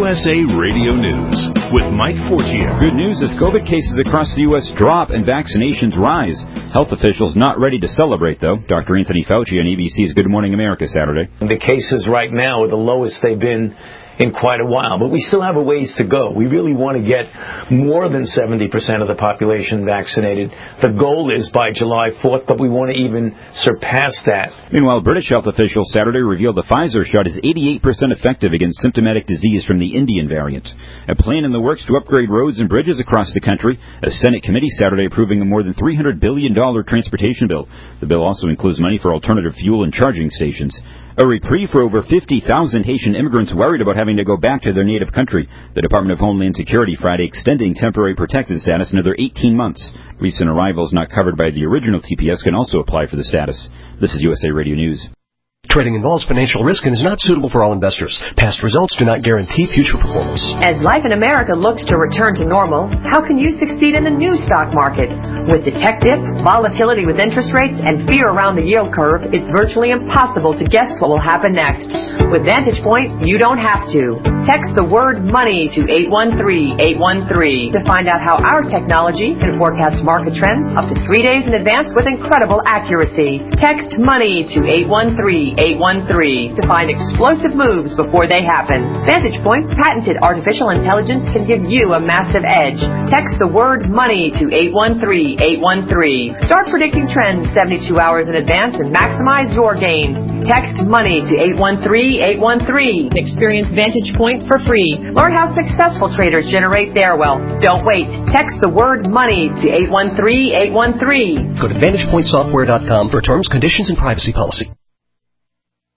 USA Radio News with Mike Fortier. Good news as COVID cases across the U.S. drop and vaccinations rise. Health officials not ready to celebrate, though. Dr. Anthony Fauci on ABC's Good Morning America Saturday. The cases right now are the lowest they've been in quite a while, but we still have a ways to go. We really want to get more than 70% of the population vaccinated. The goal is by July 4th, but we want to even surpass that. Meanwhile, British health officials Saturday revealed the Pfizer shot is 88% effective against symptomatic disease from the Indian variant. A plan in the works to upgrade roads and bridges across the country. A Senate committee Saturday approving a more than $300 billion transportation bill. The bill also includes money for alternative fuel and charging stations. A reprieve for over 50,000 Haitian immigrants worried about having to go back to their native country. The Department of Homeland Security Friday extending temporary protected status another 18 months. Recent arrivals not covered by the original TPS can also apply for the status. This is USA Radio News. Trading involves financial risk and is not suitable for all investors. Past results do not guarantee future performance. As life in America looks to return to normal, how can you succeed in the new stock market? With the tech dip, volatility with interest rates, and fear around the yield curve, it's virtually impossible to guess what will happen next. With Vantage Point, you don't have to. Text the word money to 813-813 to find out how our technology can forecast market trends up to 3 days in advance with incredible accuracy. Text money to 813-813 to find explosive moves before they happen. Vantage Point's patented artificial intelligence can give you a massive edge. Text the word money to 813-813. Start predicting trends 72 hours in advance and maximize your gains. Text money to 813-813. Experience Vantage Point for free. Learn how successful traders generate their wealth. Don't wait. Text the word money to 813-813. Go to VantagePointSoftware.com for terms, conditions, and privacy policy.